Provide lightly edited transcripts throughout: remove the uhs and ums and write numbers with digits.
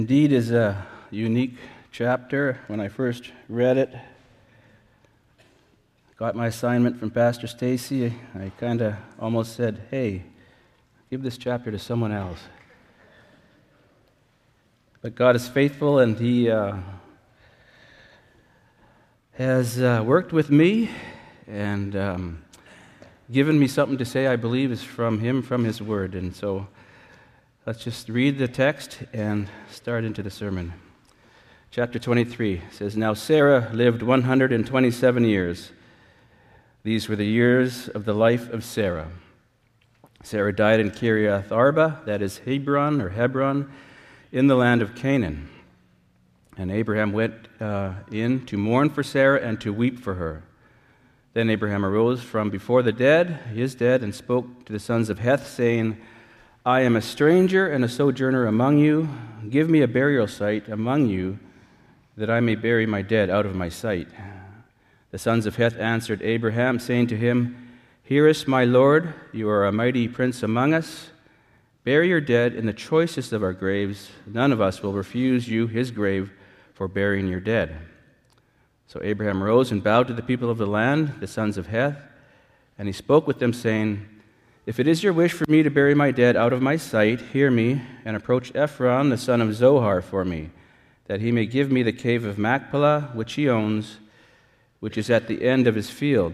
Indeed is a unique chapter. When I first read it, got my assignment from Pastor Stacy, I kind of almost said, hey, give this chapter to someone else. But God is faithful, and He has worked with me and given me something to say I believe is from Him, from His Word. And so let's just read the text and start into the sermon. Chapter 23 says, Now Sarah lived 127 years. These were the years of the life of Sarah. Sarah died in Kiriath Arba, that is Hebron, in the land of Canaan. And Abraham went in to mourn for Sarah and to weep for her. Then Abraham arose from before the dead, his dead, and spoke to the sons of Heth, saying, I am a stranger and a sojourner among you. Give me a burial site among you, that I may bury my dead out of my sight. The sons of Heth answered Abraham, saying to him, Hearest, my lord, you are a mighty prince among us. Bury your dead in the choicest of our graves. None of us will refuse you his grave for burying your dead. So Abraham rose and bowed to the people of the land, the sons of Heth, and he spoke with them, saying, If it is your wish for me to bury my dead out of my sight, hear me, and approach Ephron, the son of Zohar, for me, that he may give me the cave of Machpelah, which he owns, which is at the end of his field.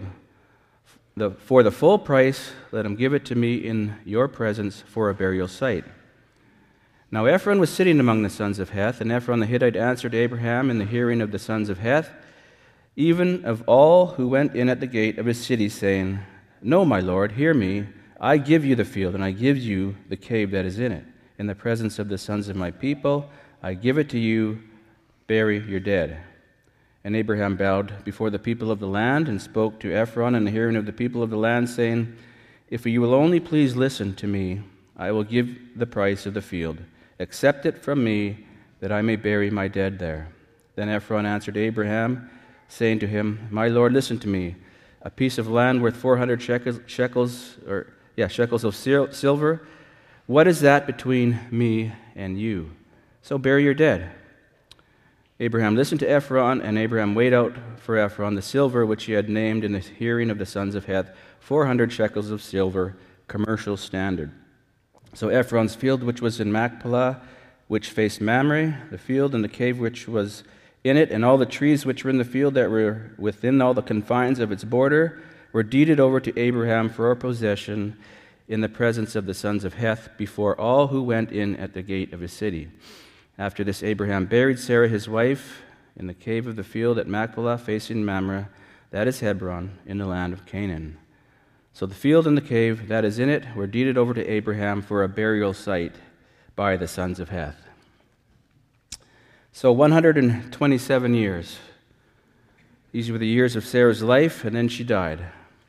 For the full price, let him give it to me in your presence for a burial site. Now Ephron was sitting among the sons of Heth, and Ephron the Hittite answered Abraham in the hearing of the sons of Heth, even of all who went in at the gate of his city, saying, No, my lord, hear me. I give you the field, and I give you the cave that is in it. In the presence of the sons of my people, I give it to you. Bury your dead. And Abraham bowed before the people of the land and spoke to Ephron in the hearing of the people of the land, saying, If you will only please listen to me, I will give the price of the field. Accept it from me, that I may bury my dead there. Then Ephron answered Abraham, saying to him, My lord, listen to me. A piece of land worth 400 shekels of silver. What is that between me and you? So bury your dead. Abraham listened to Ephron, and Abraham weighed out for Ephron the silver which he had named in the hearing of the sons of Heth, 400 shekels of silver, commercial standard. So Ephron's field which was in Machpelah, which faced Mamre, the field and the cave which was in it, and all the trees which were in the field that were within all the confines of its border, were deeded over to Abraham for a possession in the presence of the sons of Heth before all who went in at the gate of his city. After this, Abraham buried Sarah his wife in the cave of the field at Machpelah, facing Mamre, that is Hebron, in the land of Canaan. So the field and the cave that is in it were deeded over to Abraham for a burial site by the sons of Heth. So 127 years. These were the years of Sarah's life, and then she died.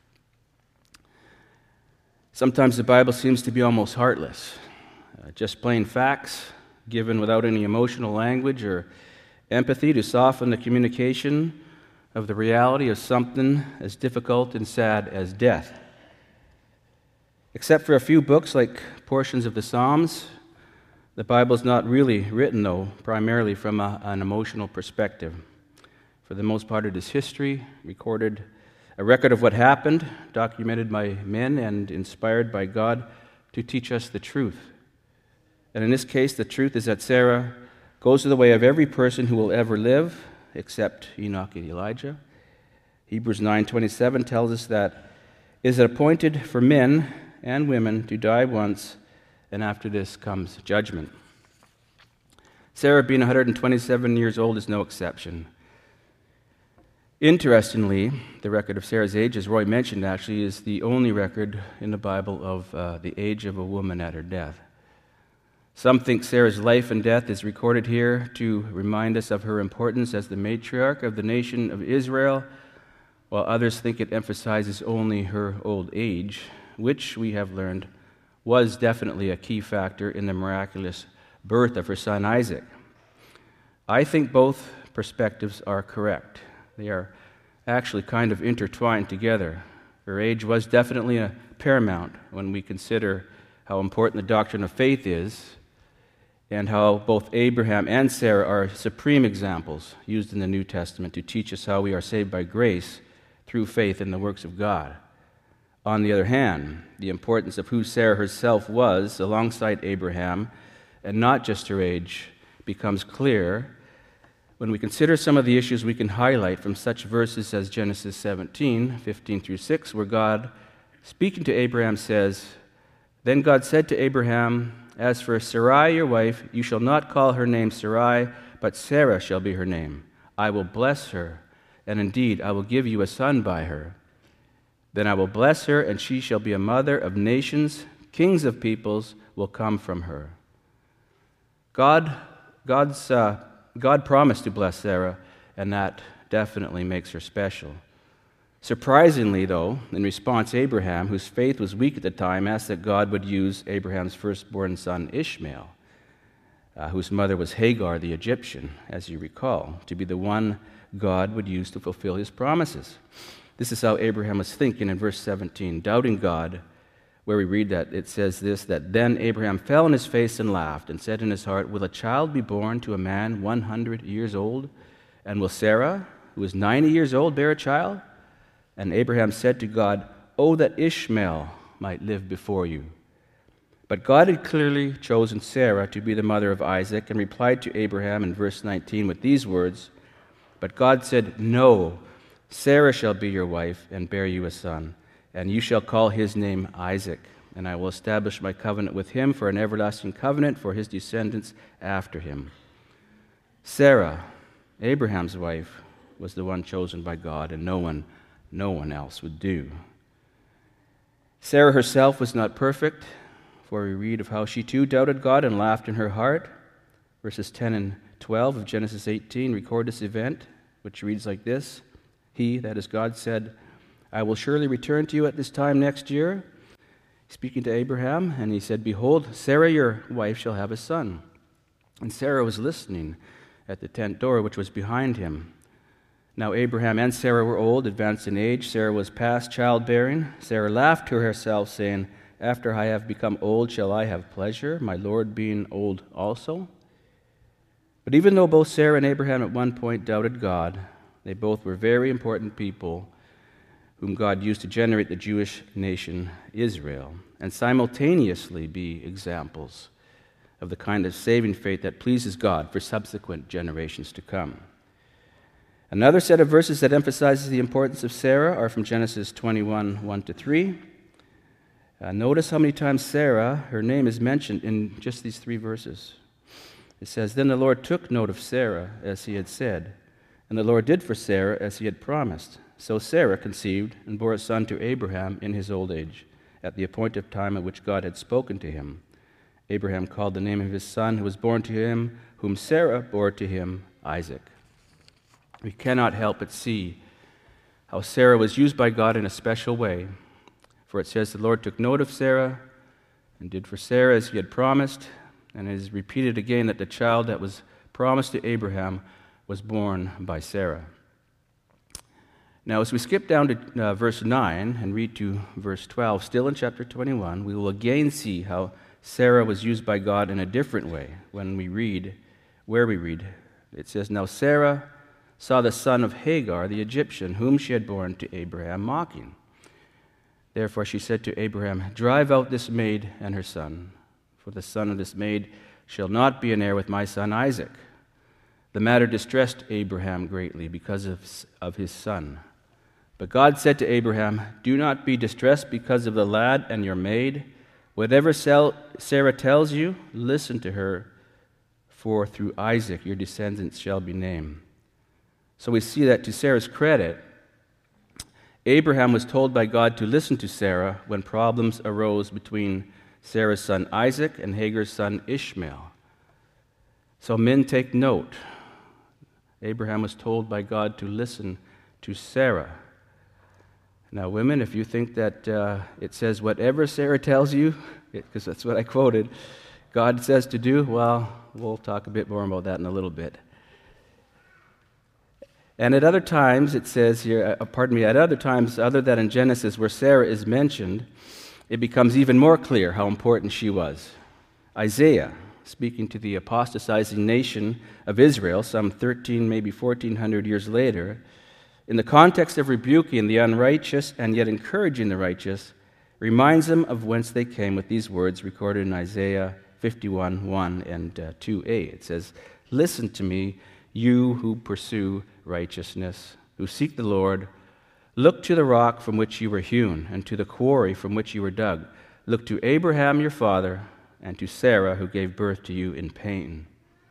Sometimes the Bible seems to be almost heartless, just plain facts given without any emotional language or empathy to soften the communication of the reality of something as difficult and sad as death. Except for a few books like portions of the Psalms, the Bible is not really written, though, primarily from an emotional perspective. For the most part, it is history, a record of what happened, documented by men and inspired by God to teach us the truth. And in this case, the truth is that Sarah goes to the way of every person who will ever live, except Enoch and Elijah. Hebrews 9:27 tells us that it is appointed for men and women to die once, and after this comes judgment. Sarah, being 127 years old, is no exception. Interestingly, the record of Sarah's age, as Roy mentioned, actually is the only record in the Bible of the age of a woman at her death. Some think Sarah's life and death is recorded here to remind us of her importance as the matriarch of the nation of Israel, while others think it emphasizes only her old age, which we have learned was definitely a key factor in the miraculous birth of her son Isaac. I think both perspectives are correct. They are actually kind of intertwined together. Her age was definitely a paramount when we consider how important the doctrine of faith is, and how both Abraham and Sarah are supreme examples used in the New Testament to teach us how we are saved by grace through faith in the works of God. On the other hand, the importance of who Sarah herself was alongside Abraham, and not just her age, becomes clear when we consider some of the issues we can highlight from such verses as Genesis 17, 15 through 6, where God, speaking to Abraham, says, "Then God said to Abraham, 'As for Sarai your wife, you shall not call her name Sarai, but Sarah shall be her name. I will bless her, and indeed I will give you a son by her. Then I will bless her, and she shall be a mother of nations. Kings of peoples will come from her.'" God promised to bless Sarah, and that definitely makes her special. Surprisingly, though, in response, Abraham, whose faith was weak at the time, asked that God would use Abraham's firstborn son Ishmael, whose mother was Hagar the Egyptian, as you recall, to be the one God would use to fulfill his promises. This is how Abraham was thinking in verse 17, doubting God, where we read that it says this, that then Abraham fell on his face and laughed and said in his heart, "Will a child be born to a man 100 years old? And will Sarah, who is 90 years old, bear a child?" And Abraham said to God, "Oh, that Ishmael might live before you." But God had clearly chosen Sarah to be the mother of Isaac and replied to Abraham in verse 19 with these words, "But God said, 'No, Sarah shall be your wife and bear you a son, and you shall call his name Isaac, and I will establish my covenant with him for an everlasting covenant for his descendants after him.'" Sarah, Abraham's wife, was the one chosen by God, and no one else would do. Sarah herself was not perfect, for we read of how she too doubted God and laughed in her heart. Verses 10 and 12 of Genesis 18 record this event, which reads like this: "He," that is God, "said, 'I will surely return to you at this time next year,'" speaking to Abraham, "and he said, 'Behold, Sarah your wife shall have a son.' And Sarah was listening at the tent door which was behind him. Now Abraham and Sarah were old, advanced in age. Sarah was past childbearing. Sarah laughed to herself, saying, 'After I have become old, shall I have pleasure, my Lord being old also?' But even though both Sarah and Abraham at one point doubted God, they both were very important people whom God used to generate the Jewish nation Israel, and simultaneously be examples of the kind of saving faith that pleases God for subsequent generations to come. Another set of verses that emphasizes the importance of Sarah are from Genesis 21, 1-3. Notice how many times Sarah, her name, is mentioned in just these 3 verses. It says, "Then the Lord took note of Sarah, as he had said, and the Lord did for Sarah as he had promised. So Sarah conceived and bore a son to Abraham in his old age, at the appointed time at which God had spoken to him. Abraham called the name of his son who was born to him, whom Sarah bore to him, Isaac." We cannot help but see how Sarah was used by God in a special way. For it says, "The Lord took note of Sarah and did for Sarah as he had promised," and it is repeated again that the child that was promised to Abraham was born by Sarah. Now, as we skip down to verse 9 and read to verse 12, still in chapter 21, we will again see how Sarah was used by God in a different way when we read, where we read. It says, "Now Sarah saw the son of Hagar, the Egyptian, whom she had borne to Abraham, mocking. Therefore she said to Abraham, 'Drive out this maid and her son, for the son of this maid shall not be an heir with my son Isaac.' The matter distressed Abraham greatly because of his son. But God said to Abraham, 'Do not be distressed because of the lad and your maid. Whatever Sarah tells you, listen to her, for through Isaac your descendants shall be named.'" So we see that to Sarah's credit, Abraham was told by God to listen to Sarah when problems arose between Sarah's son Isaac and Hagar's son Ishmael. So men, take note. Abraham was told by God to listen to Sarah. Now women, if you think that it says whatever Sarah tells you, because that's what I quoted, God says to do, well, we'll talk a bit more about that in a little bit. And at other times, it says here, at other times other than in Genesis where Sarah is mentioned, it becomes even more clear how important she was. Isaiah speaking to the apostatizing nation of Israel some 13, maybe 1400 years later, in the context of rebuking the unrighteous and yet encouraging the righteous, reminds them of whence they came with these words recorded in Isaiah 51:1 and 2a. It says, "Listen to me, you who pursue righteousness, who seek the Lord. Look to the rock from which you were hewn, and to the quarry from which you were dug. Look to Abraham your father, and to Sarah who gave birth to you in pain."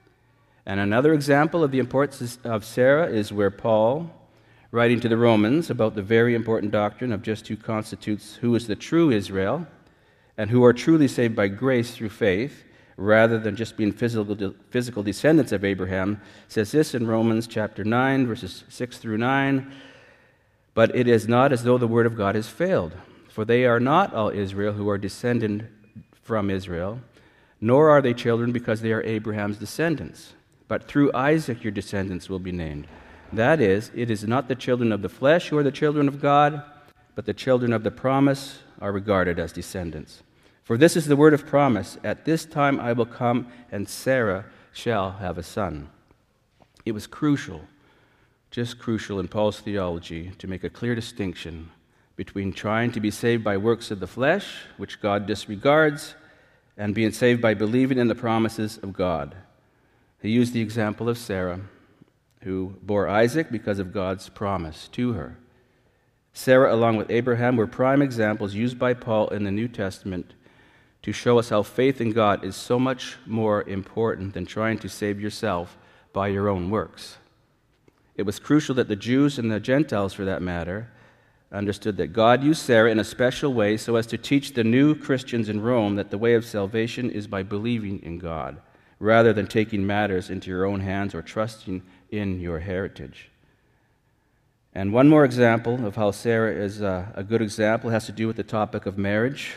And another example of the importance of Sarah is where Paul, writing to the Romans about the very important doctrine of just who constitutes who is the true Israel, and who are truly saved by grace through faith, rather than just being physical descendants of Abraham, says this in Romans chapter 9, verses 6 through 9, "But it is not as though the word of God has failed, for they are not all Israel who are descended from Israel, nor are they children because they are Abraham's descendants. But through Isaac your descendants will be named. That is, it is not the children of the flesh who are the children of God, but the children of the promise are regarded as descendants. For this is the word of promise, at this time I will come, and Sarah shall have a son." It was crucial, just crucial in Paul's theology, to make a clear distinction between trying to be saved by works of the flesh, which God disregards, and being saved by believing in the promises of God. He used the example of Sarah, who bore Isaac because of God's promise to her. Sarah, along with Abraham, were prime examples used by Paul in the New Testament to show us how faith in God is so much more important than trying to save yourself by your own works. It was crucial that the Jews and the Gentiles, for that matter, understood that God used Sarah in a special way so as to teach the new Christians in Rome that the way of salvation is by believing in God, rather than taking matters into your own hands or trusting in your heritage. And one more example of how Sarah is a good example has to do with the topic of marriage.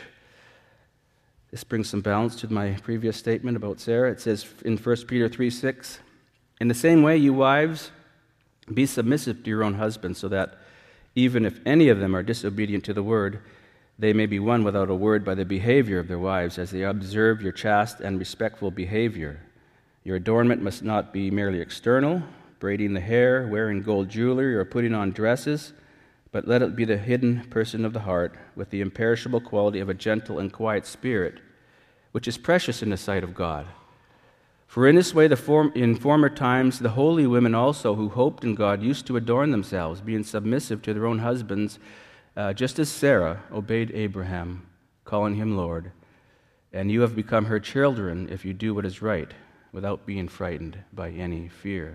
This brings some balance to my previous statement about Sarah. It says in 1 Peter 3:6, "In the same way, you wives, be submissive to your own husbands, so that even if any of them are disobedient to the word, they may be won without a word by the behavior of their wives, as they observe your chaste and respectful behavior. Your adornment must not be merely external, braiding the hair, wearing gold jewelry, or putting on dresses, but let it be the hidden person of the heart, with the imperishable quality of a gentle and quiet spirit, which is precious in the sight of God. For in this way, in former times, the holy women also who hoped in God used to adorn themselves, being submissive to their own husbands, just as Sarah obeyed Abraham, calling him Lord. And you have become her children if you do what is right, without being frightened by any fear."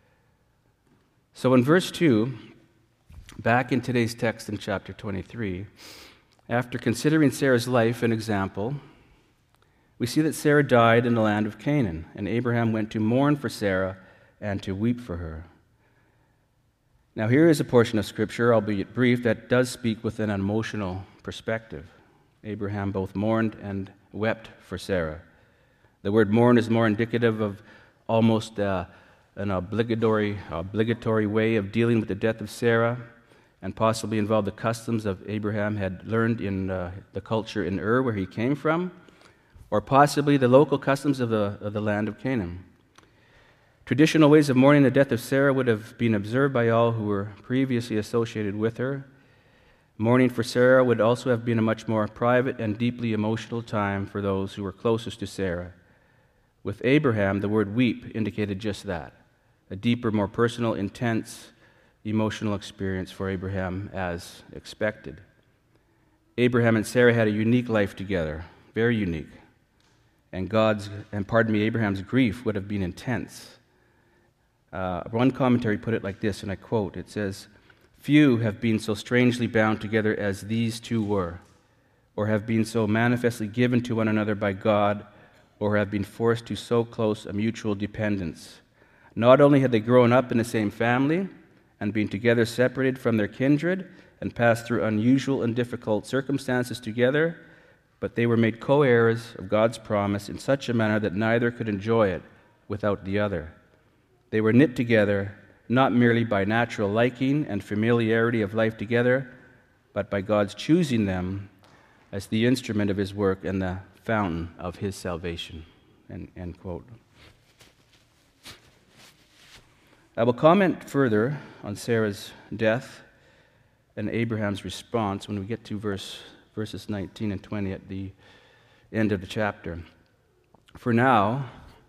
So in verse 2, back in today's text in chapter 23, after considering Sarah's life and example, we see that Sarah died in the land of Canaan, and Abraham went to mourn for Sarah and to weep for her. Now here is a portion of Scripture, albeit brief, that does speak with an emotional perspective. Abraham both mourned and wept for Sarah. The word mourn is more indicative of almost an obligatory way of dealing with the death of Sarah, and possibly involved the customs of Abraham had learned in the culture in Ur, where he came from, or possibly the local customs of the land of Canaan. Traditional ways of mourning the death of Sarah would have been observed by all who were previously associated with her. Mourning for Sarah would also have been a much more private and deeply emotional time for those who were closest to Sarah. With Abraham, the word weep indicated just that, a deeper, more personal, intense, emotional experience for Abraham as expected. Abraham and Sarah had a unique life together, very unique. And Abraham's grief would have been intense. One commentary put it like this, and I quote, it says, "Few have been so strangely bound together as these two were, or have been so manifestly given to one another by God, or have been forced to so close a mutual dependence. Not only had they grown up in the same family and been together separated from their kindred and passed through unusual and difficult circumstances together, but they were made co-heirs of God's promise in such a manner that neither could enjoy it without the other. They were knit together not merely by natural liking and familiarity of life together, but by God's choosing them as the instrument of His work and the fountain of His salvation." End quote. I will comment further on Sarah's death and Abraham's response when we get to verses 19 and 20 at the end of the chapter. For now,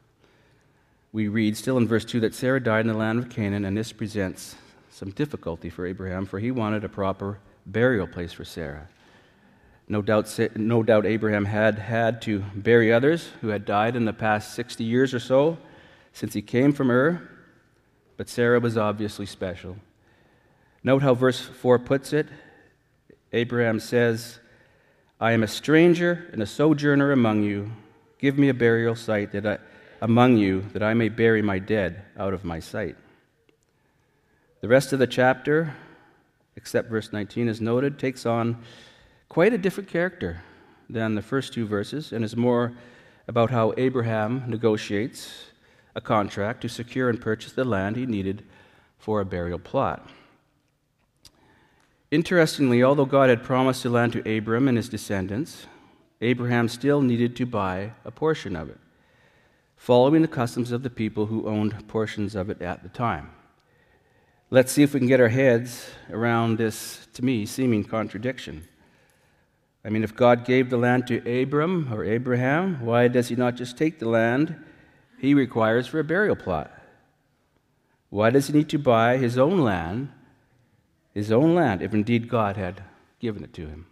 we read still in verse 2 that Sarah died in the land of Canaan, and this presents some difficulty for Abraham, for he wanted a proper burial place for Sarah. No doubt Abraham had to bury others who had died in the past 60 years or so since he came from Ur, but Sarah was obviously special. Note how verse 4 puts it. Abraham says, I am a stranger and a sojourner among you. Give me a burial site among you, that I may bury my dead out of my sight. The rest of the chapter, except verse 19 is noted, takes on quite a different character than the first two verses, and is more about how Abraham negotiates a contract to secure and purchase the land he needed for a burial plot. Interestingly, although God had promised the land to Abram and his descendants, Abraham still needed to buy a portion of it, following the customs of the people who owned portions of it at the time. Let's see if we can get our heads around this, to me, seeming contradiction. I mean, if God gave the land to Abram or Abraham, why does he not just take the land he requires for a burial plot? Why does he need to buy his own land, if indeed God had given it to him?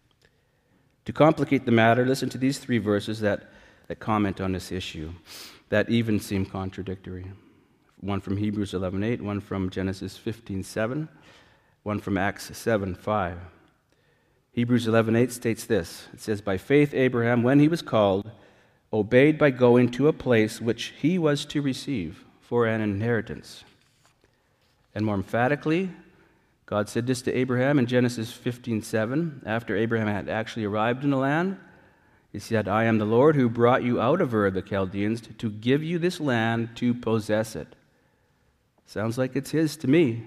To complicate the matter, listen to these three verses that comment on this issue that even seem contradictory. One from Hebrews 11:8, one from Genesis 15:7, one from Acts 7:5. Hebrews 11:8 states this. It says, by faith Abraham, when he was called, obeyed by going to a place which he was to receive for an inheritance. And more emphatically, God said this to Abraham in Genesis 15:7, after Abraham had actually arrived in the land. He said, I am the Lord who brought you out of Ur of the Chaldeans to give you this land to possess it. Sounds like it's his to me.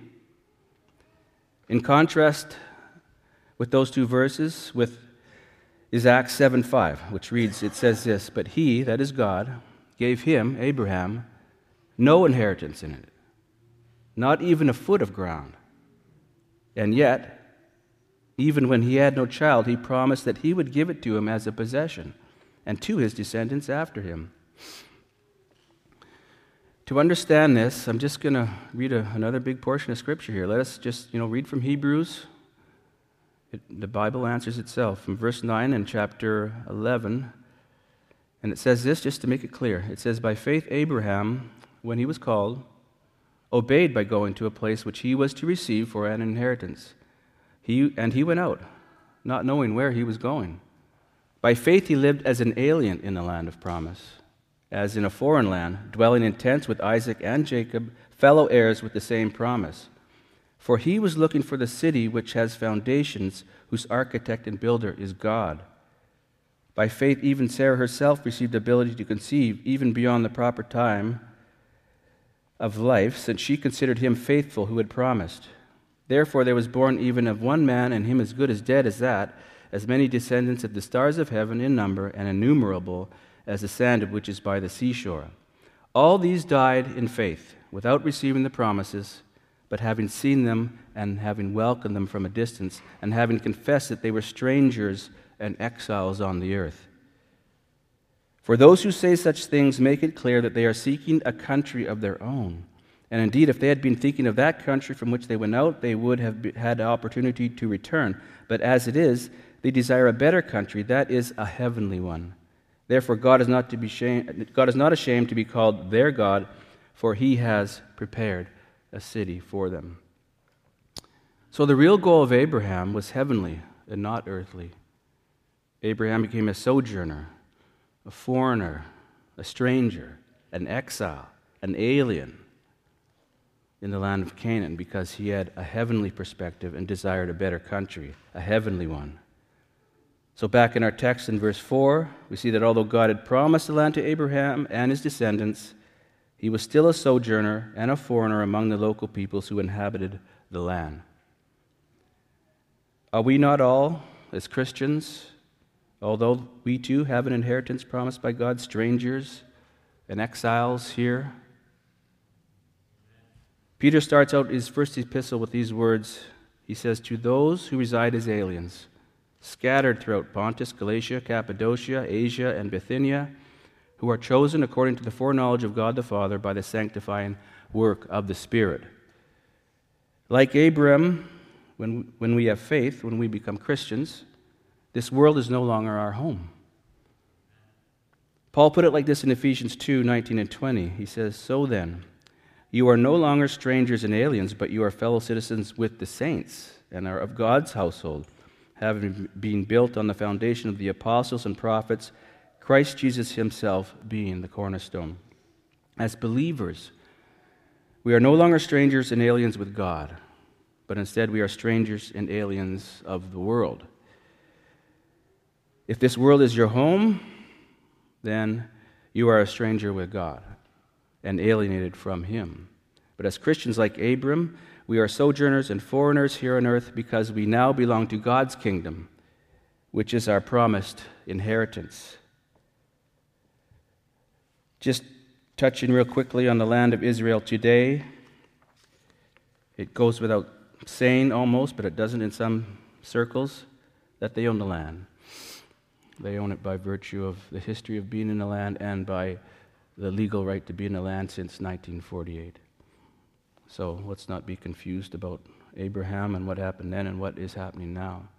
In contrast with those two verses, is Acts 7:5, which reads, it says this, but he, that is God, gave him, Abraham, no inheritance in it, not even a foot of ground. And yet, even when he had no child, he promised that he would give it to him as a possession and to his descendants after him. To understand this, I'm just going to read another big portion of Scripture here. Let us just, read from Hebrews. The Bible answers itself from verse 9 in chapter 11. And it says this, just to make it clear. It says, by faith Abraham, when he was called, obeyed by going to a place which he was to receive for an inheritance. He went out, not knowing where he was going. By faith he lived as an alien in the land of promise, as in a foreign land, dwelling in tents with Isaac and Jacob, fellow heirs with the same promise. For he was looking for the city which has foundations, whose architect and builder is God. By faith even Sarah herself received ability to conceive, even beyond the proper time of life, since she considered him faithful who had promised. Therefore there was born even of one man, and him as good as dead as that, as many descendants of the stars of heaven in number, and innumerable as the sand which is by the seashore. All these died in faith, without receiving the promises, but having seen them, and having welcomed them from a distance, and having confessed that they were strangers and exiles on the earth. For those who say such things make it clear that they are seeking a country of their own. And indeed, if they had been thinking of that country from which they went out, they would have had the opportunity to return. But as it is, they desire a better country, that is, a heavenly one. Therefore, God is not ashamed to be called their God, for he has prepared a city for them. So the real goal of Abraham was heavenly and not earthly. Abraham became a sojourner, a foreigner, a stranger, an exile, an alien in the land of Canaan because he had a heavenly perspective and desired a better country, a heavenly one. So back in our text in verse 4, we see that although God had promised the land to Abraham and his descendants, he was still a sojourner and a foreigner among the local peoples who inhabited the land. Are we not all, as Christians, although we too have an inheritance promised by God, strangers and exiles here. Peter starts out his first epistle with these words. He says, "To those who reside as aliens, scattered throughout Pontus, Galatia, Cappadocia, Asia, and Bithynia, who are chosen according to the foreknowledge of God the Father by the sanctifying work of the Spirit." Like Abram, when we have faith, when we become Christians, this world is no longer our home. Paul put it like this in Ephesians 2:19 and 20. He says, "So then, you are no longer strangers and aliens, but you are fellow citizens with the saints and are of God's household, having been built on the foundation of the apostles and prophets, Christ Jesus himself being the cornerstone." As believers, we are no longer strangers and aliens with God, but instead we are strangers and aliens of the world. If this world is your home, then you are a stranger with God and alienated from him. But as Christians like Abram, we are sojourners and foreigners here on earth because we now belong to God's kingdom, which is our promised inheritance. Just touching real quickly on the land of Israel today, it goes without saying almost, but it doesn't in some circles, that they own the land. They own it by virtue of the history of being in the land and by the legal right to be in the land since 1948. So let's not be confused about Abraham and what happened then and what is happening now.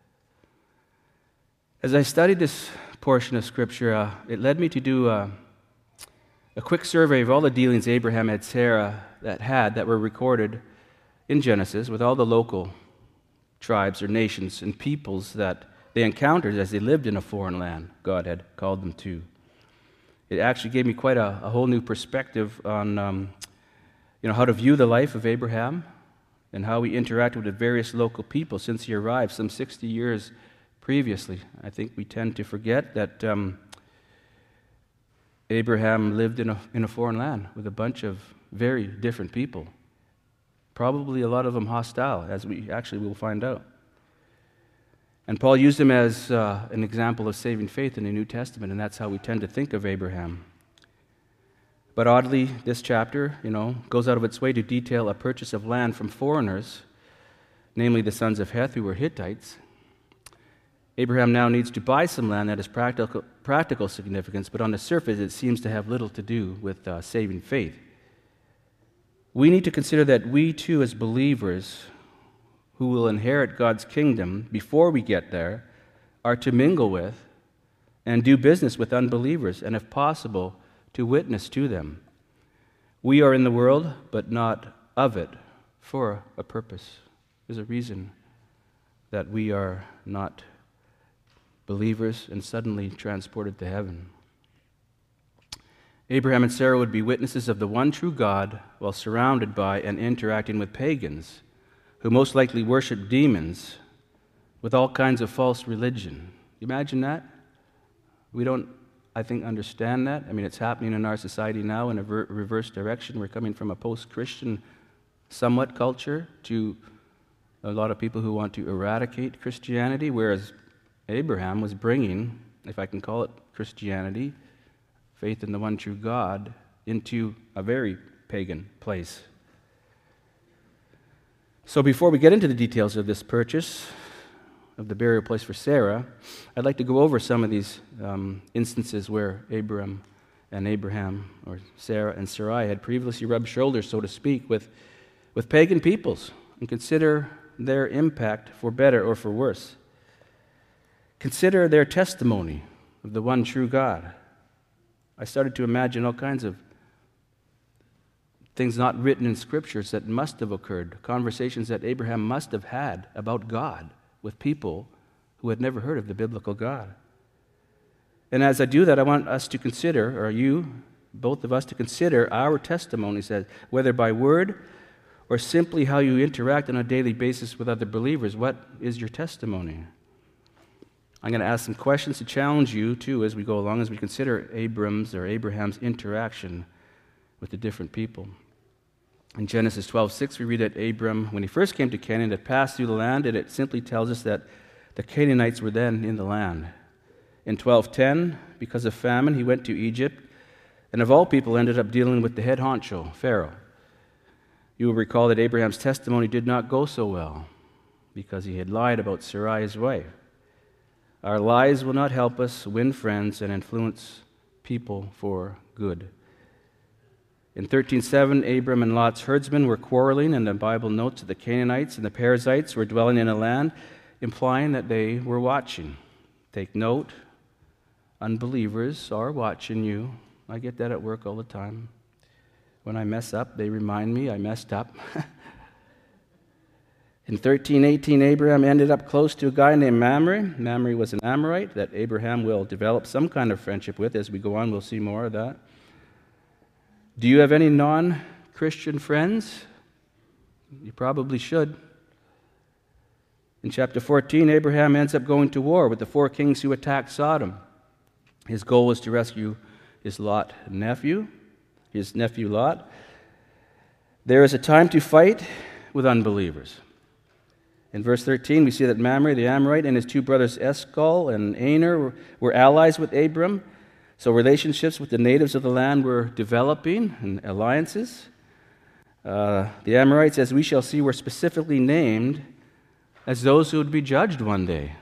As I studied this portion of Scripture, it led me to do a quick survey of all the dealings Abraham had Sarah that were recorded in Genesis with all the local tribes or nations and peoples that they encountered as they lived in a foreign land God had called them to. It actually gave me quite a whole new perspective on how to view the life of Abraham and how he interacted with various local people since he arrived some 60 years previously. I think we tend to forget that Abraham lived in a foreign land with a bunch of very different people, probably a lot of them hostile, as we actually will find out. And Paul used him as an example of saving faith in the New Testament, and that's how we tend to think of Abraham. But oddly, this chapter, goes out of its way to detail a purchase of land from foreigners, namely the sons of Heth, who were Hittites. Abraham now needs to buy some land that has practical significance, but on the surface it seems to have little to do with saving faith. We need to consider that we too, as believers who will inherit God's kingdom before we get there, are to mingle with and do business with unbelievers, and if possible, to witness to them. We are in the world, but not of it, for a purpose. There's a reason that we are not believers and suddenly transported to heaven. Abraham and Sarah would be witnesses of the one true God while surrounded by and interacting with pagans who most likely worship demons with all kinds of false religion. Imagine that? We don't, I think, understand that. I mean, it's happening in our society now in a reverse direction. We're coming from a post-Christian somewhat culture to a lot of people who want to eradicate Christianity, whereas Abraham was bringing, if I can call it Christianity, faith in the one true God, into a very pagan place. So before we get into the details of this purchase of the burial place for Sarah, I'd like to go over some of these instances where Abraham, or Sarah and Sarai had previously rubbed shoulders, so to speak, with pagan peoples, and consider their impact for better or for worse. Consider their testimony of the one true God. I started to imagine all kinds of things not written in scriptures that must have occurred, conversations that Abraham must have had about God with people who had never heard of the biblical God. And as I do that, I want us to consider, or you, both of us, to consider our testimonies, as whether by word or simply how you interact on a daily basis with other believers. What is your testimony? I'm going to ask some questions to challenge you, too, as we go along, as we consider Abraham's interaction with the different people. In Genesis 12:6, we read that Abram, when he first came to Canaan, had passed through the land, and it simply tells us that the Canaanites were then in the land. In 12:10, because of famine, he went to Egypt, and of all people ended up dealing with the head honcho, Pharaoh. You will recall that Abraham's testimony did not go so well because he had lied about Sarai, his wife. Our lies will not help us win friends and influence people for good. In 13:7, Abram and Lot's herdsmen were quarreling, and the Bible notes that the Canaanites and the Perizzites were dwelling in a land, implying that they were watching. Take note, unbelievers are watching you. I get that at work all the time. When I mess up, they remind me I messed up. In 13:18, Abraham ended up close to a guy named Mamre. Mamre was an Amorite that Abraham will develop some kind of friendship with. As we go on, we'll see more of that. Do you have any non-Christian friends? You probably should. In chapter 14, Abraham ends up going to war with the 4 kings who attacked Sodom. His goal was to rescue his nephew Lot. There is a time to fight with unbelievers. In verse 13, we see that Mamre, the Amorite, and his 2 brothers Eshcol and Aner were allies with Abram. So relationships with the natives of the land were developing, and alliances. The Amorites, as we shall see, were specifically named as those who would be judged one day.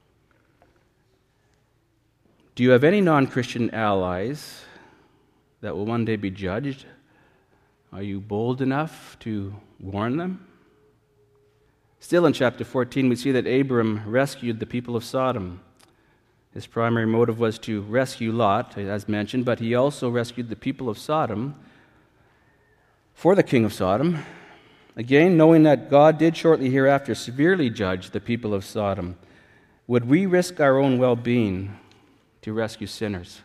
Do you have any non-Christian allies that will one day be judged? Are you bold enough to warn them? Still in chapter 14, we see that Abram rescued the people of Sodom. His primary motive was to rescue Lot, as mentioned, but he also rescued the people of Sodom for the king of Sodom. Again, knowing that God did shortly hereafter severely judge the people of Sodom, would we risk our own well-being to rescue sinners?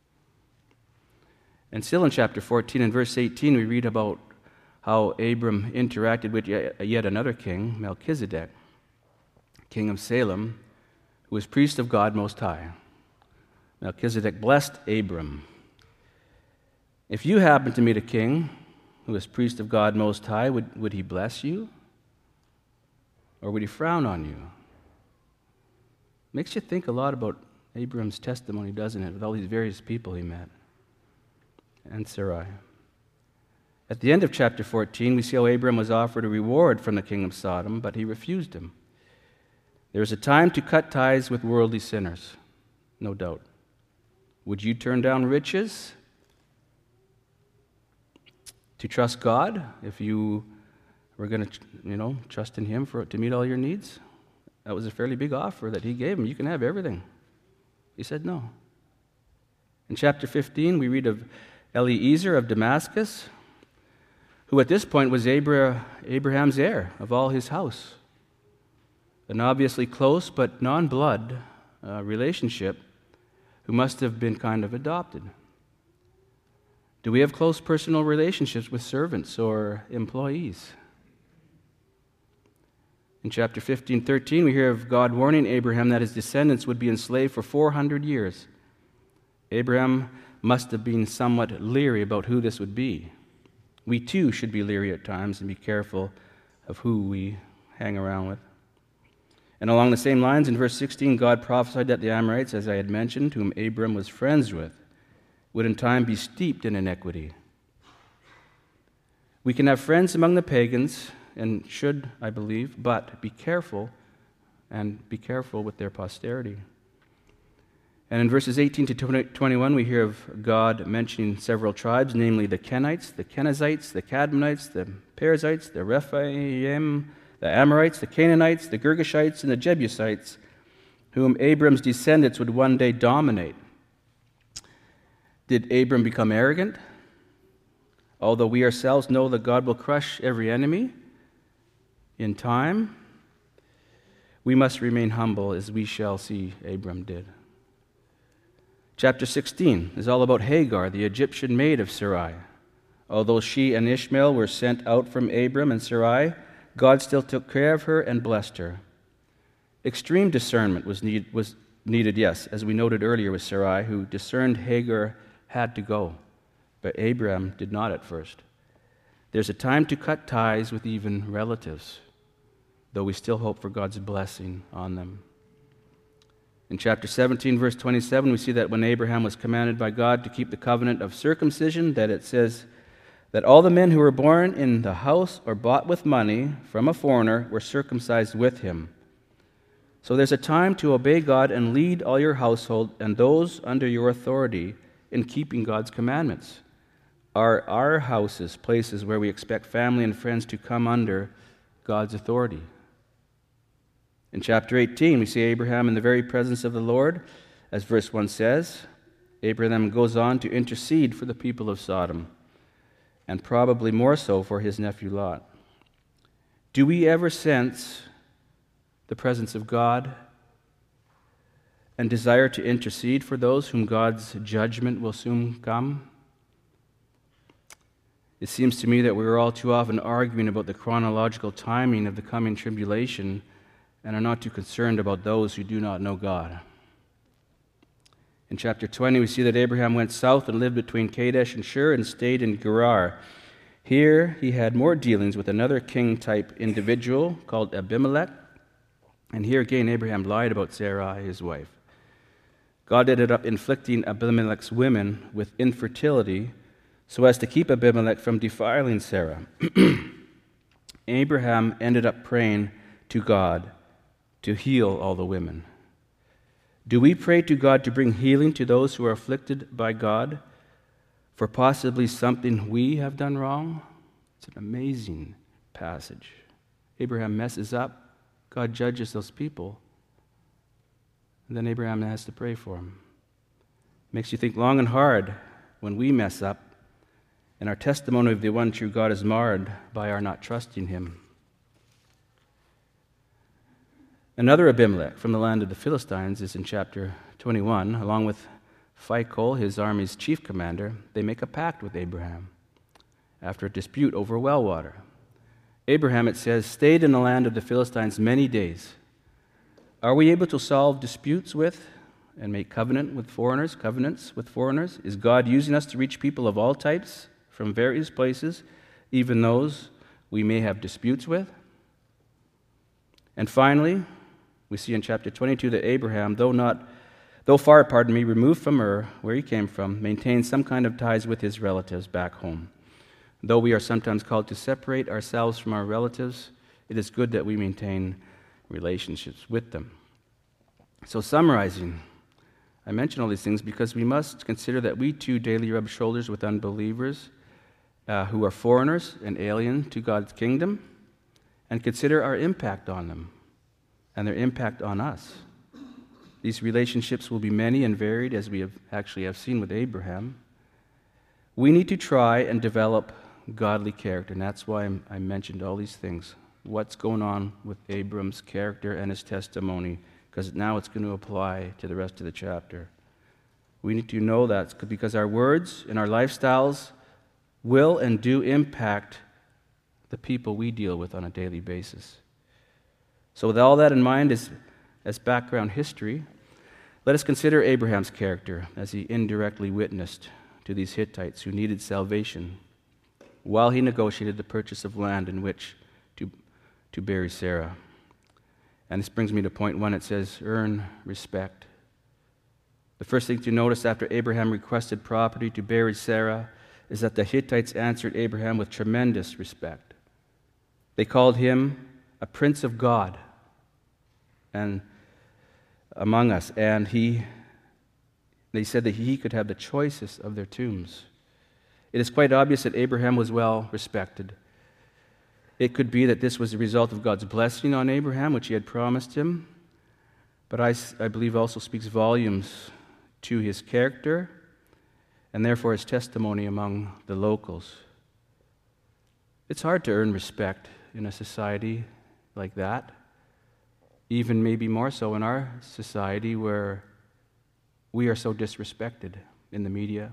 And still in chapter 14, in verse 18, we read about how Abram interacted with yet another king, Melchizedek, king of Salem, who was priest of God Most High. Melchizedek blessed Abram. If you happen to meet a king who is priest of God Most High, would he bless you? Or would he frown on you? Makes you think a lot about Abram's testimony, doesn't it, with all these various people he met. And Sarai. At the end of chapter 14, we see how Abram was offered a reward from the king of Sodom, but he refused him. There is a time to cut ties with worldly sinners, no doubt. Would you turn down riches to trust God if you were going to, trust in Him to meet all your needs? That was a fairly big offer that He gave him. You can have everything. He said no. In chapter 15, we read of Eliezer of Damascus, who at this point was Abraham's heir of all his house. An obviously close but non-blood relationship who must have been kind of adopted. Do we have close personal relationships with servants or employees? In chapter 15:13, we hear of God warning Abraham that his descendants would be enslaved for 400 years. Abraham must have been somewhat leery about who this would be. We too should be leery at times and be careful of who we hang around with. And along the same lines, in verse 16, God prophesied that the Amorites, as I had mentioned, whom Abram was friends with, would in time be steeped in iniquity. We can have friends among the pagans, and should, I believe, but be careful with their posterity. And in verses 18 to 21, we hear of God mentioning several tribes, namely the Kenites, the Kenizzites, the Cadmonites, the Perizzites, the Rephaim, the Amorites, the Canaanites, the Girgashites, and the Jebusites, whom Abram's descendants would one day dominate. Did Abram become arrogant? Although we ourselves know that God will crush every enemy in time, we must remain humble, as we shall see Abram did. Chapter 16 is all about Hagar, the Egyptian maid of Sarai. Although she and Ishmael were sent out from Abram and Sarai, God still took care of her and blessed her. Extreme discernment was needed, yes, as we noted earlier with Sarai, who discerned Hagar had to go, but Abram did not at first. There's a time to cut ties with even relatives, though we still hope for God's blessing on them. In chapter 17, verse 27, we see that when Abraham was commanded by God to keep the covenant of circumcision, that it says that all the men who were born in the house or bought with money from a foreigner were circumcised with him. So there's a time to obey God and lead all your household and those under your authority in keeping God's commandments. Are our houses places where we expect family and friends to come under God's authority? In chapter 18, we see Abraham in the very presence of the Lord. As verse 1 says, Abraham goes on to intercede for the people of Sodom, and probably more so for his nephew Lot. Do we ever sense the presence of God and desire to intercede for those whom God's judgment will soon come? It seems to me that we're all too often arguing about the chronological timing of the coming tribulation and are not too concerned about those who do not know God. In chapter 20, we see that Abraham went south and lived between Kadesh and Shur and stayed in Gerar. Here he had more dealings with another king-type individual called Abimelech, and here again Abraham lied about Sarai, his wife. God ended up inflicting Abimelech's women with infertility so as to keep Abimelech from defiling Sarah. Abraham ended up praying to God to heal all the women. Do we pray to God to bring healing to those who are afflicted by God for possibly something we have done wrong? It's an amazing passage. Abraham messes up, God judges those people, and then Abraham has to pray for him. Makes you think long and hard when we mess up, and our testimony of the one true God is marred by our not trusting him. Another Abimelech from the land of the Philistines is in chapter 21. Along with Phicol, his army's chief commander, they make a pact with Abraham after a dispute over well water. Abraham, it says, stayed in the land of the Philistines many days. Are we able to solve disputes with and make covenants with foreigners? Is God using us to reach people of all types from various places, even those we may have disputes with? And finally, we see in chapter 22 that Abraham, though far, removed from Ur, where he came from, maintained some kind of ties with his relatives back home. Though we are sometimes called to separate ourselves from our relatives, it is good that we maintain relationships with them. So summarizing, I mention all these things because we must consider that we too daily rub shoulders with unbelievers who are foreigners and alien to God's kingdom, and consider our impact on them and their impact on us. These relationships will be many and varied, as we have seen with Abraham. We need to try and develop godly character, and that's why I mentioned all these things. What's going on with Abram's character and his testimony, because now it's going to apply to the rest of the chapter. We need to know that because our words and our lifestyles will and do impact the people we deal with on a daily basis. So with all that in mind as background history, let us consider Abraham's character as he indirectly witnessed to these Hittites who needed salvation while he negotiated the purchase of land in which to bury Sarah. And this brings me to point 1. It says, earn respect. The first thing to notice after Abraham requested property to bury Sarah is that the Hittites answered Abraham with tremendous respect. They called him a prince of God and among us, and they said that he could have the choicest of their tombs. It is quite obvious that Abraham was well respected. It could be that this was the result of God's blessing on Abraham, which he had promised him, but I believe also speaks volumes to his character and therefore his testimony among the locals. It's hard to earn respect in a society like that, even maybe more so in our society where we are so disrespected in the media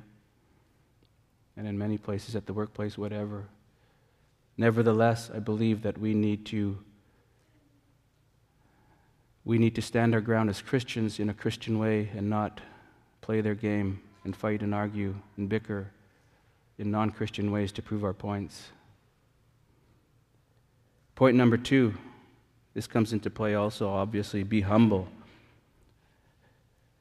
and in many places at the workplace, whatever. Nevertheless, I believe that we need to stand our ground as Christians in a Christian way and not play their game and fight and argue and bicker in non-Christian ways to prove our points. Point number 2, this comes into play also, obviously, be humble.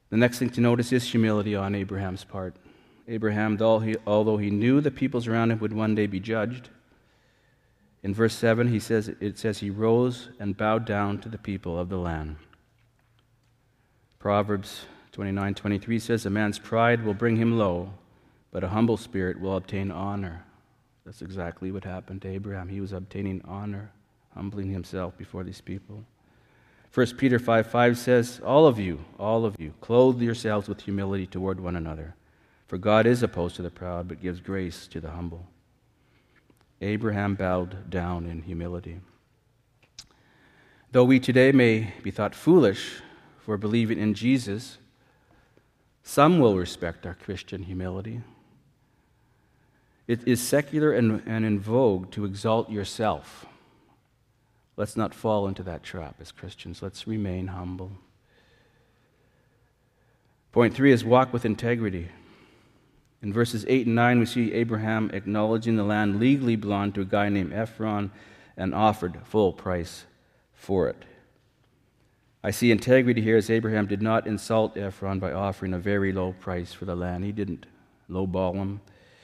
The next thing to notice is humility on Abraham's part. Abraham, although he knew the peoples around him would one day be judged, in verse 7 it says he rose and bowed down to the people of the land. Proverbs 29:23 says, a man's pride will bring him low, but a humble spirit will obtain honor. That's exactly what happened to Abraham. He was obtaining honor, humbling himself before these people. 1 Peter 5:5 says, all of you, clothe yourselves with humility toward one another. For God is opposed to the proud, but gives grace to the humble. Abraham bowed down in humility. Though we today may be thought foolish for believing in Jesus, some will respect our Christian humility. It is secular and in vogue to exalt yourself. Let's not fall into that trap as Christians. Let's remain humble. Point 3 is walk with integrity. In verses 8 and 9, we see Abraham acknowledging the land legally belonged to a guy named Ephron and offered full price for it. I see integrity here as Abraham did not insult Ephron by offering a very low price for the land. He didn't lowball him.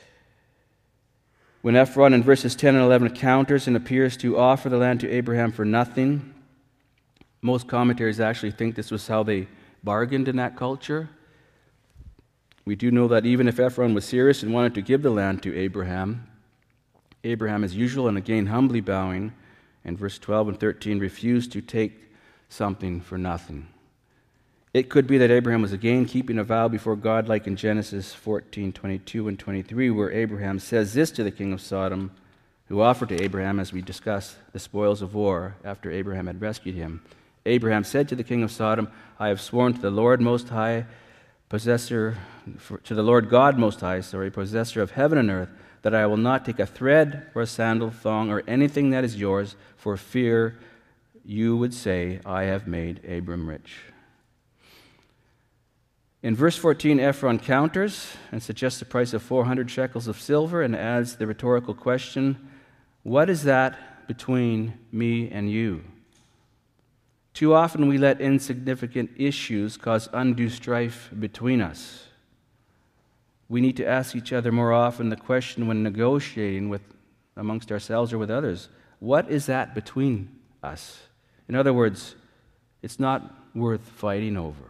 When Ephron in verses 10 and 11 counters and appears to offer the land to Abraham for nothing, most commentators actually think this was how they bargained in that culture. We do know that even if Ephron was serious and wanted to give the land to Abraham, as usual and again humbly bowing, in verse 12 and 13, refused to take something for nothing. It could be that Abraham was again keeping a vow before God, like in Genesis 14:22 and 23, where Abraham says this to the king of Sodom, who offered to Abraham, as we discussed, the spoils of war after Abraham had rescued him. Abraham said to the king of Sodom, I have sworn to the Lord Most High, possessor of heaven and earth, that I will not take a thread or a sandal, thong, or anything that is yours, for fear you would say, I have made Abram rich. In verse 14, Ephron counters and suggests a price of 400 shekels of silver and adds the rhetorical question, what is that between me and you? Too often we let insignificant issues cause undue strife between us. We need to ask each other more often the question when negotiating amongst ourselves or with others, what is that between us? In other words, it's not worth fighting over.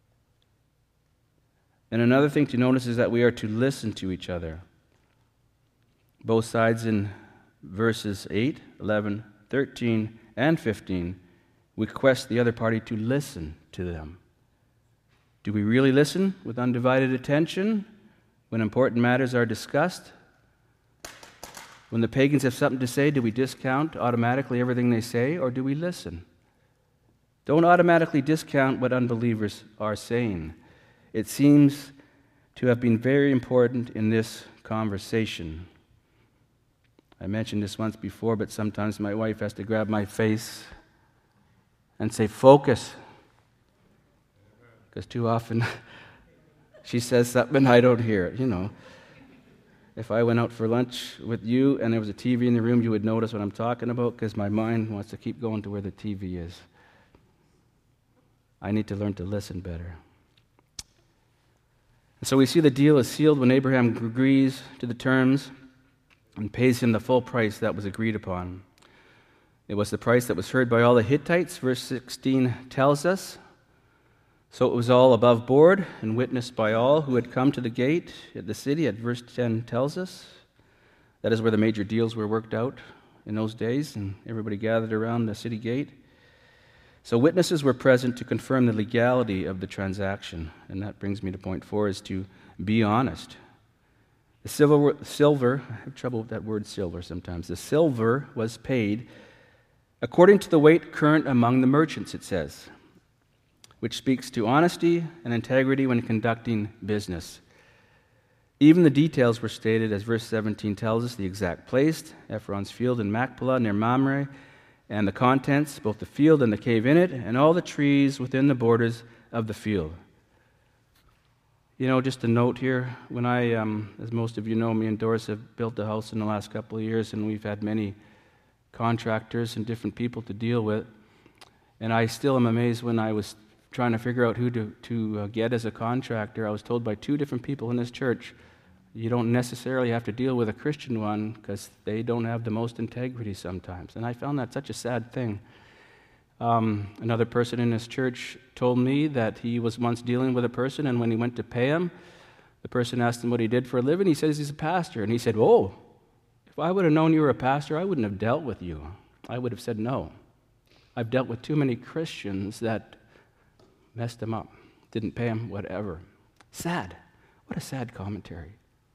And another thing to notice is that we are to listen to each other. Both sides in verses 8, 11, 13, and 15 request the other party to listen to them. Do we really listen with undivided attention when important matters are discussed? When the pagans have something to say, do we discount automatically everything they say, or do we listen? Don't automatically discount what unbelievers are saying. It seems to have been very important in this conversation. I mentioned this once before, but sometimes my wife has to grab my face and say, focus. Because too often she says something and I don't hear it, If I went out for lunch with you and there was a TV in the room, you would notice what I'm talking about because my mind wants to keep going to where the TV is. I need to learn to listen better. And so we see the deal is sealed when Abraham agrees to the terms and pays him the full price that was agreed upon. It was the price that was heard by all the Hittites, verse 16 tells us. So it was all above board and witnessed by all who had come to the gate at the city, as verse 10 tells us. That is where the major deals were worked out in those days, and everybody gathered around the city gate. So witnesses were present to confirm the legality of the transaction. And that brings me to point 4, is to be honest. The silver, I have trouble with that word silver sometimes. The silver was paid according to the weight current among the merchants, it says, which speaks to honesty and integrity when conducting business. Even the details were stated, as verse 17 tells us, the exact place, Ephron's field in Machpelah near Mamre, and the contents, both the field and the cave in it, and all the trees within the borders of the field. Just a note here, when I, as most of you know, me and Doris have built a house in the last couple of years, and we've had many contractors and different people to deal with, and I still am amazed when I was trying to figure out who to get as a contractor, I was told by two different people in this church, you don't necessarily have to deal with a Christian one because they don't have the most integrity sometimes. And I found that such a sad thing. Another person in this church told me that he was once dealing with a person, and when he went to pay him, the person asked him what he did for a living. He says he's a pastor. And he said, "Oh, if I would have known you were a pastor, I wouldn't have dealt with you. I would have said no. I've dealt with too many Christians that messed him up, didn't pay him, whatever." Sad. What a sad commentary.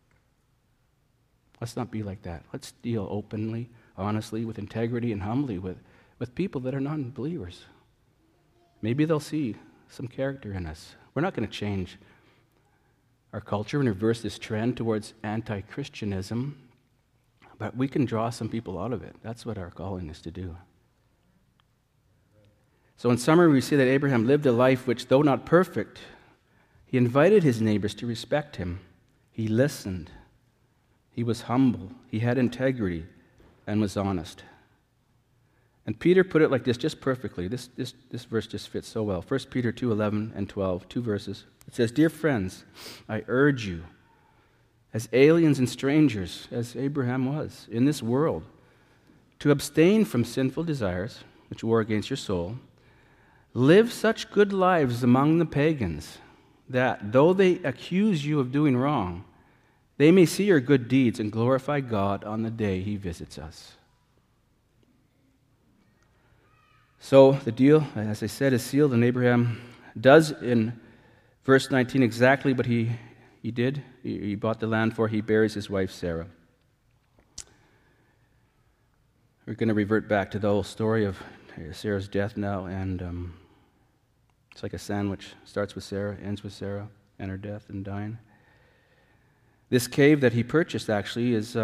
Let's not be like that. Let's deal openly, honestly, with integrity and humbly with people that are non-believers. Maybe they'll see some character in us. We're not going to change our culture and reverse this trend towards anti-Christianism, but we can draw some people out of it. That's what our calling is to do. So in summary, we see that Abraham lived a life which, though not perfect, he invited his neighbors to respect him. He listened. He was humble. He had integrity and was honest. And Peter put it like this, just perfectly. This verse just fits so well. 1 Peter 2:11 and 12, 2 verses. It says, "Dear friends, I urge you, as aliens and strangers, as Abraham was, in this world, to abstain from sinful desires, which war against your soul. Live such good lives among the pagans, that though they accuse you of doing wrong, they may see your good deeds and glorify God on the day he visits us." So the deal, as I said, is sealed, and Abraham does in verse 19 exactly what he did. He bought the land for, he buries his wife Sarah. We're going to revert back to the whole story of Sarah's death now, and it's like a sandwich. Starts with Sarah, ends with Sarah, and her death and dying. This cave that he purchased actually is,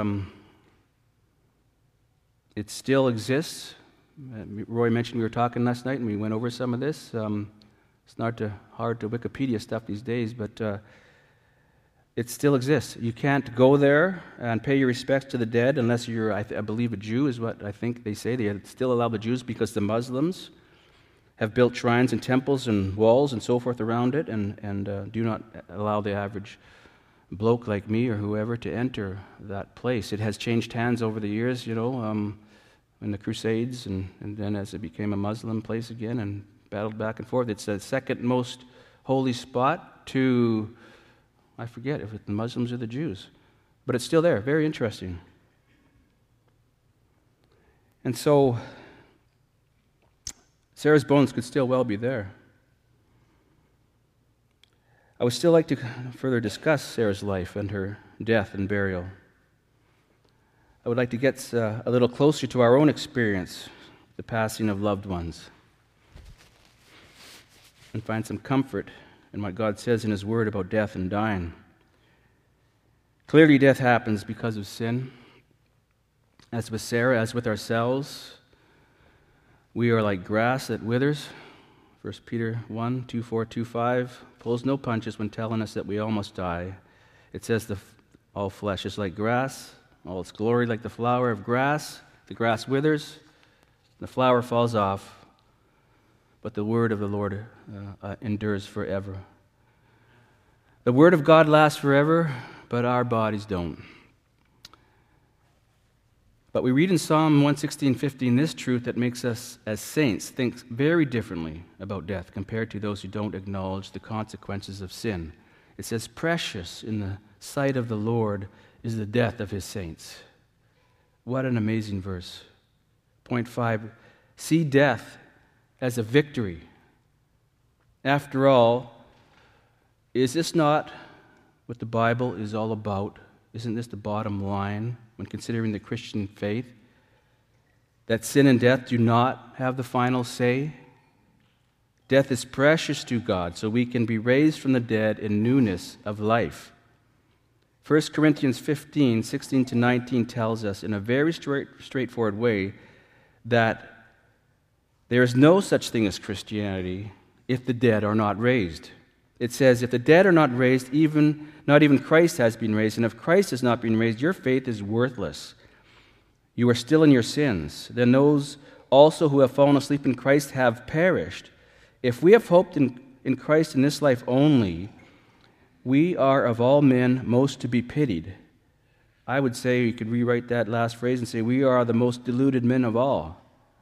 it still exists. Roy mentioned we were talking last night and we went over some of this. It's not hard to Wikipedia stuff these days, but it still exists. You can't go there and pay your respects to the dead unless you're, I believe, a Jew is what I think they say. They still allow the Jews because the Muslims have built shrines and temples and walls and so forth around it, and do not allow the average bloke like me or whoever to enter that place. It has changed hands over the years, in the Crusades, and then as it became a Muslim place again and battled back and forth. It's the second most holy spot to, I forget if it's the Muslims or the Jews, but it's still there. Very interesting. And so Sarah's bones could still well be there. I would still like to further discuss Sarah's life and her death and burial. I would like to get a little closer to our own experience, the passing of loved ones, and find some comfort in what God says in His Word about death and dying. Clearly, death happens because of sin. As with Sarah, as with ourselves, we are like grass that withers. 1 Peter 1, 2:4, 2:5 pulls no punches when telling us that we almost die. It says all flesh is like grass, all its glory like the flower of grass. The grass withers, the flower falls off, but the word of the Lord endures forever. The word of God lasts forever, but our bodies don't. But we read in Psalm 116:15 this truth that makes us as saints think very differently about death compared to those who don't acknowledge the consequences of sin. It says, "Precious in the sight of the Lord is the death of his saints." What an amazing verse. Point 5, see death as a victory. After all, is this not what the Bible is all about? Isn't this the bottom line when considering the Christian faith? That sin and death do not have the final say? Death is precious to God, so we can be raised from the dead in newness of life. 1 Corinthians 15, 16-19 tells us in a very straightforward way that there is no such thing as Christianity if the dead are not raised. It says, if the dead are not raised, not even Christ has been raised. And if Christ has not been raised, your faith is worthless. You are still in your sins. Then those also who have fallen asleep in Christ have perished. If we have hoped in in Christ in this life only, we are of all men most to be pitied. I would say you could rewrite that last phrase and say, we are the most deluded men of all.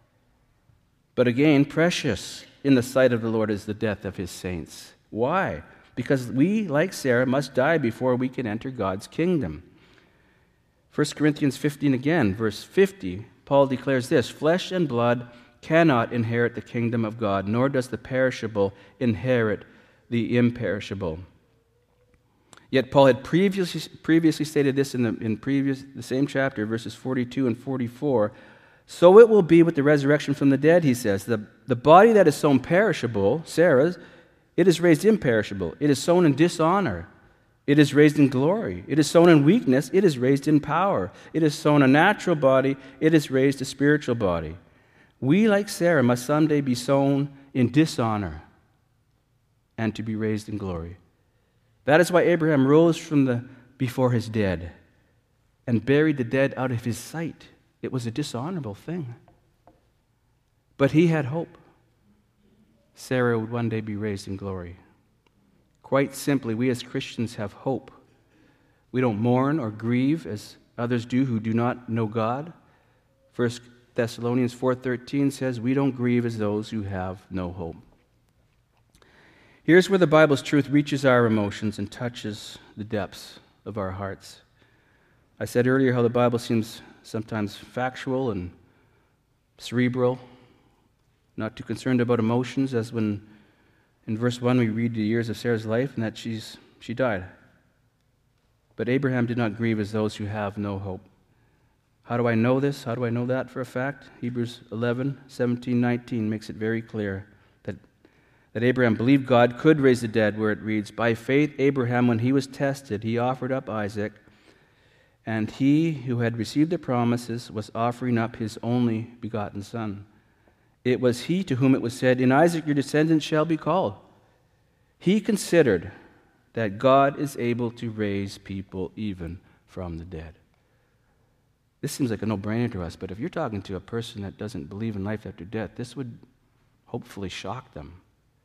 But again, precious in the sight of the Lord is the death of his saints. Why? Because we, like Sarah, must die before we can enter God's kingdom. 1 Corinthians 15 again, verse 50, Paul declares this, flesh and blood cannot inherit the kingdom of God, nor does the perishable inherit the imperishable. Yet Paul had previously stated this in the same chapter, verses 42 and 44. So it will be with the resurrection from the dead, he says. The body that is sown perishable, Sarah's, it is raised imperishable. It is sown in dishonor. It is raised in glory. It is sown in weakness. It is raised in power. It is sown a natural body. It is raised a spiritual body. We, like Sarah, must someday be sown in dishonor and to be raised in glory. That is why Abraham rose from before his dead and buried the dead out of his sight. It was a dishonorable thing. But he had hope. Sarah would one day be raised in glory. Quite simply, we as Christians have hope. We don't mourn or grieve as others do who do not know God. 1 Thessalonians 4:13 says, we don't grieve as those who have no hope. Here's where the Bible's truth reaches our emotions and touches the depths of our hearts. I said earlier how the Bible seems sometimes factual and cerebral, not too concerned about emotions, as when in verse 1 we read the years of Sarah's life and that she died. But Abraham did not grieve as those who have no hope. How do I know this? How do I know that for a fact? Hebrews 11, 17, 19 makes it very clear that Abraham believed God could raise the dead, where it reads, by faith Abraham, when he was tested, he offered up Isaac, and he who had received the promises was offering up his only begotten son. It was he to whom it was said, in Isaac your descendants shall be called. He considered that God is able to raise people even from the dead. This seems like a no-brainer to us, but if you're talking to a person that doesn't believe in life after death, this would hopefully shock them.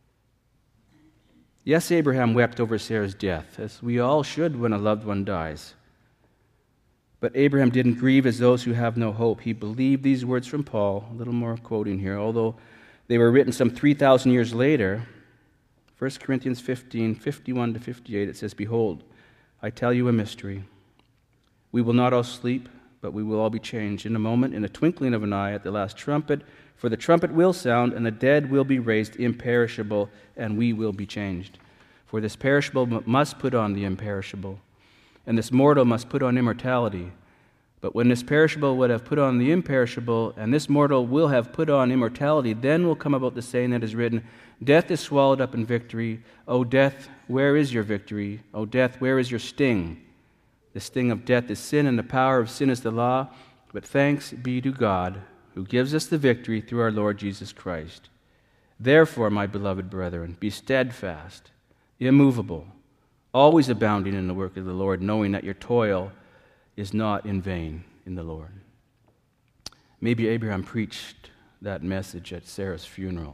Yes, Abraham wept over Sarah's death, as we all should when a loved one dies. But Abraham didn't grieve as those who have no hope. He believed these words from Paul, a little more quoting here, although they were written some 3,000 years later. 1 Corinthians 15, 51 to 58, it says, behold, I tell you a mystery. We will not all sleep, but we will all be changed in a moment, in a twinkling of an eye, at the last trumpet. For the trumpet will sound, and the dead will be raised imperishable, and we will be changed. For this perishable must put on the imperishable, and this mortal must put on immortality. But when this perishable would have put on the imperishable, and this mortal will have put on immortality, then will come about the saying that is written, death is swallowed up in victory. O death, where is your victory? O death, where is your sting? The sting of death is sin, and the power of sin is the law. But thanks be to God, who gives us the victory through our Lord Jesus Christ. Therefore, my beloved brethren, be steadfast, immovable, always abounding in the work of the Lord, knowing that your toil is not in vain in the Lord. Maybe Abraham preached that message at Sarah's funeral.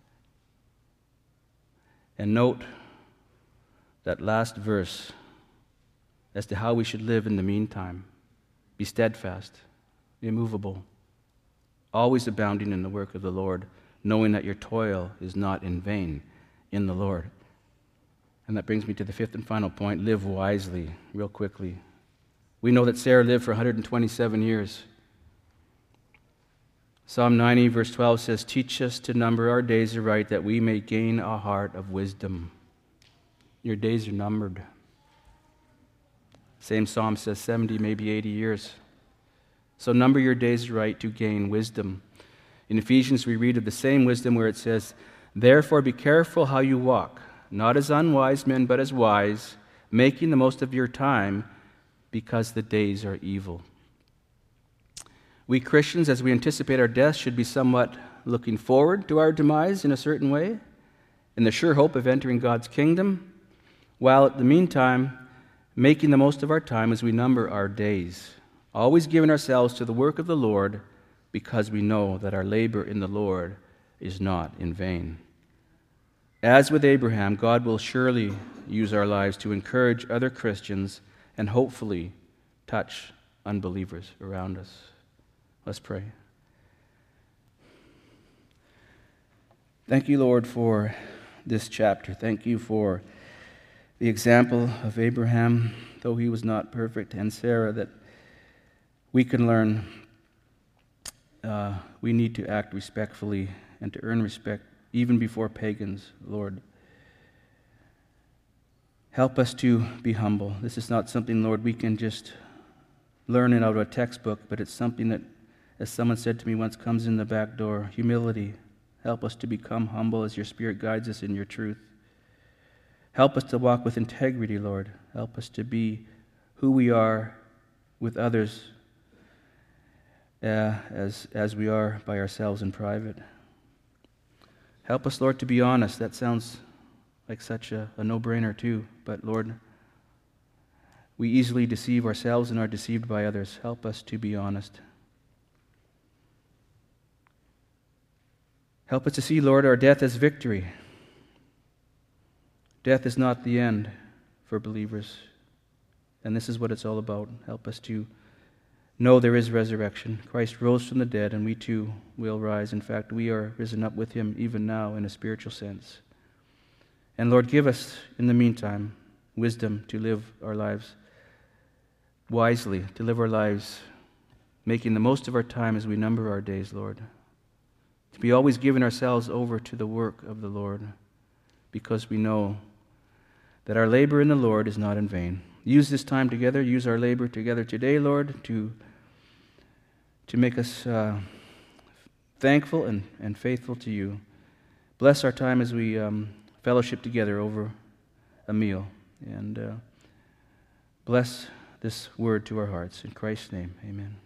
And note that last verse as to how we should live in the meantime. Be steadfast, immovable, always abounding in the work of the Lord, knowing that your toil is not in vain in the Lord. And that brings me to the fifth and final point, live wisely, real quickly. We know that Sarah lived for 127 years. Psalm 90, verse 12 says, teach us to number our days aright, that we may gain a heart of wisdom. Your days are numbered. Same psalm says 70, maybe 80 years. So number your days right to gain wisdom. In Ephesians, we read of the same wisdom where it says, therefore be careful how you walk, not as unwise men, but as wise, making the most of your time, because the days are evil. We Christians, as we anticipate our death, should be somewhat looking forward to our demise in a certain way, in the sure hope of entering God's kingdom, while at the meantime, making the most of our time as we number our days, always giving ourselves to the work of the Lord, because we know that our labor in the Lord is not in vain. As with Abraham, God will surely use our lives to encourage other Christians and hopefully touch unbelievers around us. Let's pray. Thank you, Lord, for this chapter. Thank you for the example of Abraham, though he was not perfect, and Sarah, that we can learn we need to act respectfully and to earn respect even before pagans, Lord. Help us to be humble. This is not something, Lord, we can just learn it out of a textbook, but it's something that, as someone said to me once, comes in the back door. Humility. Help us to become humble as your Spirit guides us in your truth. Help us to walk with integrity, Lord. Help us to be who we are with others as we are by ourselves in private. Help us, Lord, to be honest. That sounds like such a no-brainer too, but Lord, we easily deceive ourselves and are deceived by others. Help us to be honest. Help us to see, Lord, our death as victory. Death is not the end for believers, and this is what it's all about. Help us to know there is resurrection. Christ rose from the dead, and we too will rise. In fact, we are risen up with him even now in a spiritual sense. And Lord, give us, in the meantime, wisdom to live our lives wisely, to live our lives making the most of our time as we number our days, Lord. To be always giving ourselves over to the work of the Lord, because we know that our labor in the Lord is not in vain. Use this time together, use our labor together today, Lord, to make us thankful and faithful to you. Bless our time as we fellowship together over a meal, and bless this word to our hearts. In Christ's name, amen.